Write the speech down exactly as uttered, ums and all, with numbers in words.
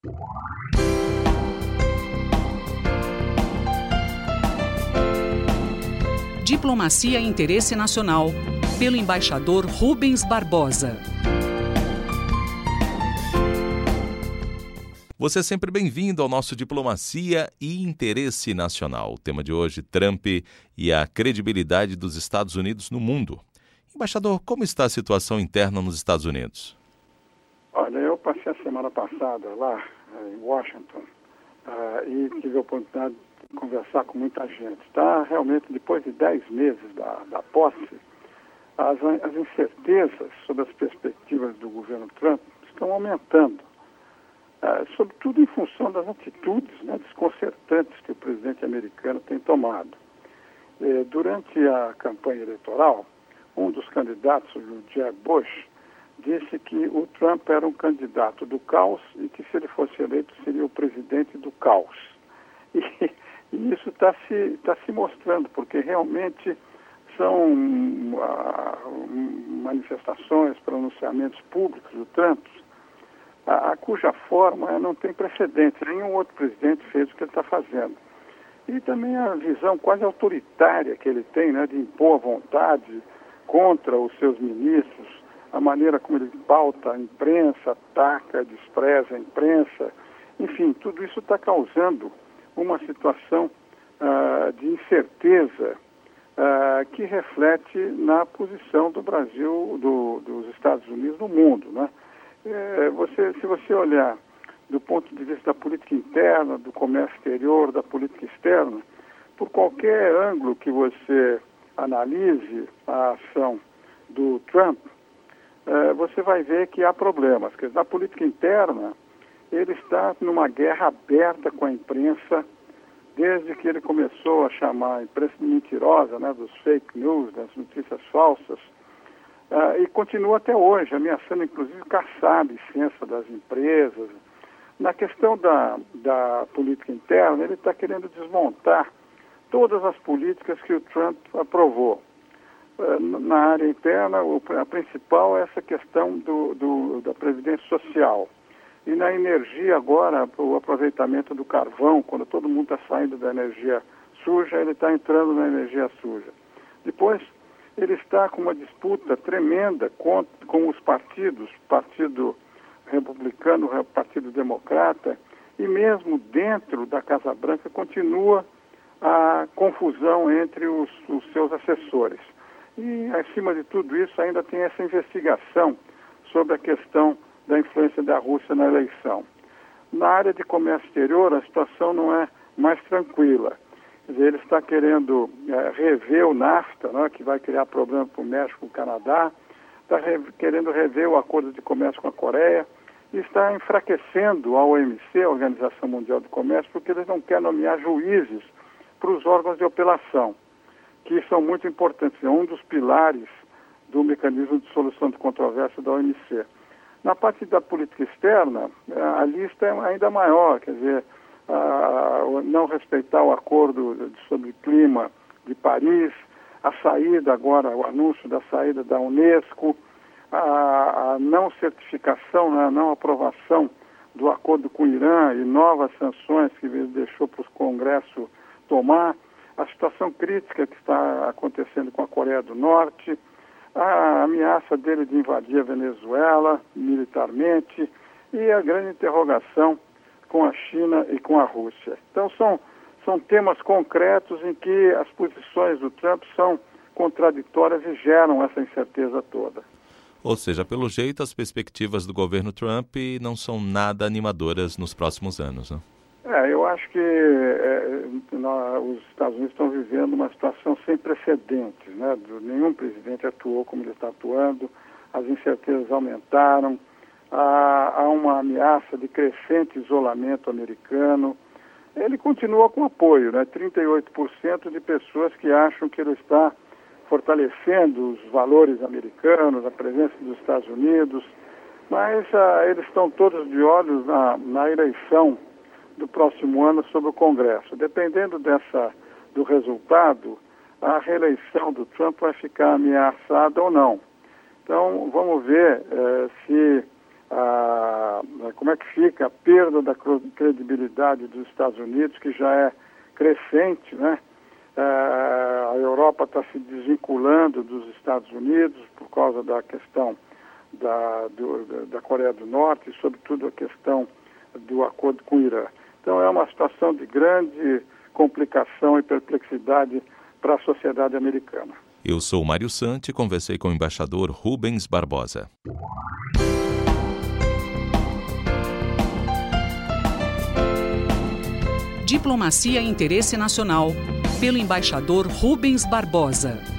Diplomacia e Interesse Nacional, pelo embaixador Rubens Barbosa. Você é sempre bem-vindo ao nosso Diplomacia e Interesse Nacional. O tema de hoje, Trump e a credibilidade dos Estados Unidos no mundo. Embaixador, como está a situação interna nos Estados Unidos? Olha, eu passei a semana passada lá em Washington uh, e tive a oportunidade de conversar com muita gente. Tá? Realmente, depois de dez meses da, da posse, as, as incertezas sobre as perspectivas do governo Trump estão aumentando. Uh, sobretudo em função das atitudes, né, desconcertantes que o presidente americano tem tomado. Uh, durante a campanha eleitoral, um dos candidatos, o Jeb Bush, disse que o Trump era um candidato do caos e que, se ele fosse eleito, seria o presidente do caos. E, e isso está se, tá se mostrando, porque realmente são uh, manifestações, pronunciamentos públicos do Trump, A, a cuja forma não tem precedente. Nenhum outro presidente fez o que ele está fazendo. E também a visão quase autoritária que ele tem, né, de impor a vontade contra os seus ministros, a maneira como ele pauta a imprensa, ataca, despreza a imprensa. Enfim, tudo isso está causando uma situação uh, de incerteza uh, que reflete na posição do Brasil, do, dos Estados Unidos no mundo, né? É, você, se você olhar do ponto de vista da política interna, do comércio exterior, da política externa, por qualquer ângulo que você analise a ação do Trump, é, você vai ver que há problemas. Quer dizer, na política interna, ele está numa guerra aberta com a imprensa, desde que ele começou a chamar a imprensa de mentirosa, né, dos fake news, das notícias falsas. Uh, e continua até hoje, ameaçando inclusive caçar a licença das empresas. Na questão da, da política interna, ele está querendo desmontar todas as políticas que o Trump aprovou. Uh, na área interna, o, a principal é essa questão do, do, da previdência social. E na energia agora, o aproveitamento do carvão, quando todo mundo está saindo da energia suja, ele está entrando na energia suja. Depois, ele está com uma disputa tremenda com, com os partidos, Partido Republicano, Partido Democrata, e mesmo dentro da Casa Branca continua a confusão entre os, os seus assessores. E, acima de tudo isso, ainda tem essa investigação sobre a questão da influência da Rússia na eleição. Na área de comércio exterior, a situação não é mais tranquila. Ele está querendo é, rever o NAFTA, né, que vai criar problema para o México e o Canadá, está re querendo rever o acordo de comércio com a Coreia e está enfraquecendo a O M C, a Organização Mundial do Comércio, porque eles não querem nomear juízes para os órgãos de apelação, que são muito importantes, é um dos pilares do mecanismo de solução de controvérsia da O M C. Na parte da política externa, a lista é ainda maior, quer dizer, Uh, não respeitar o acordo sobre clima de Paris, a saída agora, o anúncio da saída da Unesco, a, a não certificação, né, a não aprovação do acordo com o Irã e novas sanções que ele deixou para o Congresso tomar, a situação crítica que está acontecendo com a Coreia do Norte, a ameaça dele de invadir a Venezuela militarmente e a grande interrogação com a China e com a Rússia. Então, são, são temas concretos em que as posições do Trump são contraditórias e geram essa incerteza toda. Ou seja, pelo jeito, as perspectivas do governo Trump não são nada animadoras nos próximos anos, né? É, eu acho que é, nós, os Estados Unidos estão vivendo uma situação sem precedentes, né? Nenhum presidente atuou como ele está atuando, as incertezas aumentaram, há, há uma ameaça de crescente isolamento americano. Ele continua com apoio, né? trinta e oito por cento de pessoas que acham que ele está fortalecendo os valores americanos, a presença dos Estados Unidos, mas ah, eles estão todos de olhos na, na eleição do próximo ano sobre o Congresso. Dependendo dessa, do resultado, a reeleição do Trump vai ficar ameaçada ou não. Então, vamos ver eh, se ah, como é que fica a perda da credibilidade dos Estados Unidos, que já é crescente, né? Ah, a Europa está se desvinculando dos Estados Unidos por causa da questão da, do, da Coreia do Norte e, sobretudo, a questão do acordo com o Irã. Então, é uma situação de grande complicação e perplexidade para a sociedade americana. Eu sou Mário Santi e conversei com o embaixador Rubens Barbosa. Diplomacia e Interesse Nacional, pelo embaixador Rubens Barbosa.